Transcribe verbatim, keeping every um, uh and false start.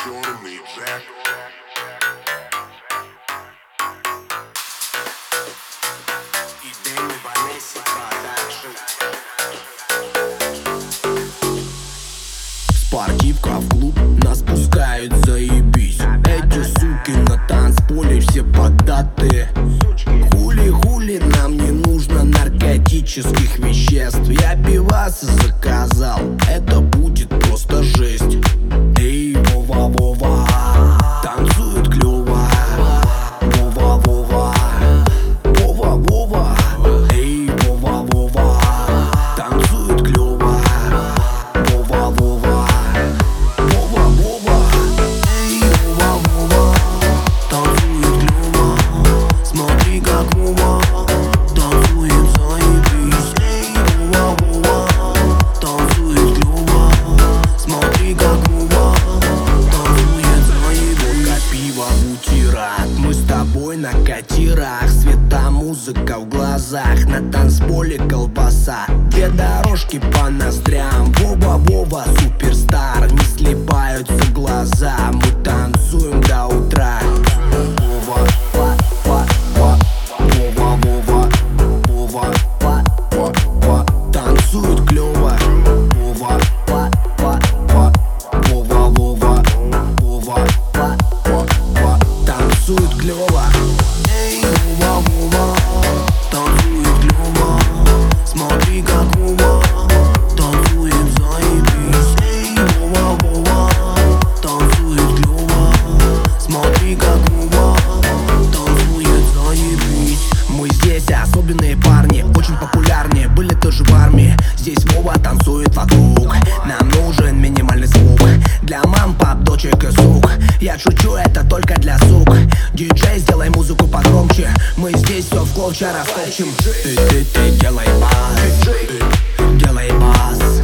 черный Джек. И Дэнни Ванесси Продакшн. Спортивка в клуб, нас пускают, заебись. Эти суки на танцполе все поддатые. Хули-хули, нам не нужно наркотических веществ. Я пиваса заказал, это будет просто жесть. Эй, Вова-Вова, танцует клёво. Вова-Вова, Вова-Вова, эй, Вова-Вова, танцует клёво. Вова-Вова, Вова-Вова, эй, Вова-Вова, танцует клёво. Смотри, как Вова танцует, заебись. Эй, Вова-Вова, танцует клёво. Смотри, как Вова танцует, заебись. Водка, пиво, бутерат, мы с тобой на катерах. Света, музыка в глазах, на танцполе колбаса. Две дорожки по ноздрям. Вова-Вова, суперстар, не слипаются глаза. Мы танцуем до утра. Вова, Вова, Вова, Вова, Вова, Вова, Вова, танцует клёво. Вова, Вова, Вова, Вова, Вова, Вова, танцует клёво. Эй, Вова-Вова, танцует клёво. Смотри, как Вова танцует, заебись. Эй, Вова-Вова, танцует клёво. Смотри, как Вова танцует, заебись. Мы здесь особенные парни, очень популярные, были тоже в армии. Здесь Вова танцует вокруг, нам нужен минимальный звук. Для мам, пап, дочек и сук. Я шучу, это только для сук. Диджей, сделай музыку погромче. Мы здесь все в клочья растопчем. Ты, ты, ты, делай бас, делай бас.